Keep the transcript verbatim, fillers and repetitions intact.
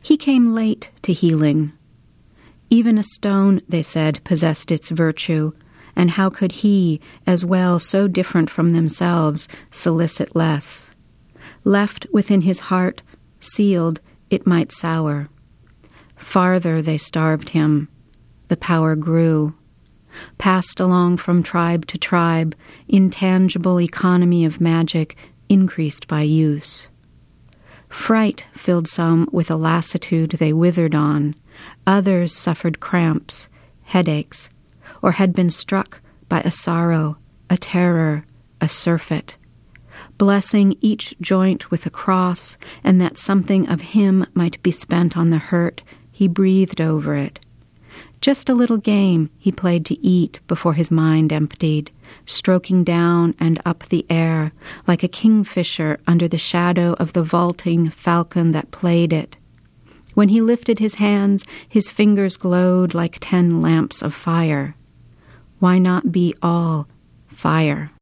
He came late to healing. Even a stone, they said, possessed its virtue, and how could he, as well so different from themselves, solicit less? Left within his heart, sealed, it might sour. Farther they starved him. The power grew. Passed along from tribe to tribe, intangible economy of magic increased by use. Fright filled some with a lassitude they withered on. Others suffered cramps, headaches, or had been struck by a sorrow, a terror, a surfeit. Blessing each joint with a cross, and that something of him might be spent on the hurt, he breathed over it. Just a little game he played to eat before his mind emptied, stroking down and up the air like a kingfisher under the shadow of the vaulting falcon that played it. When he lifted his hands, his fingers glowed like ten lamps of fire. Why not be all fire?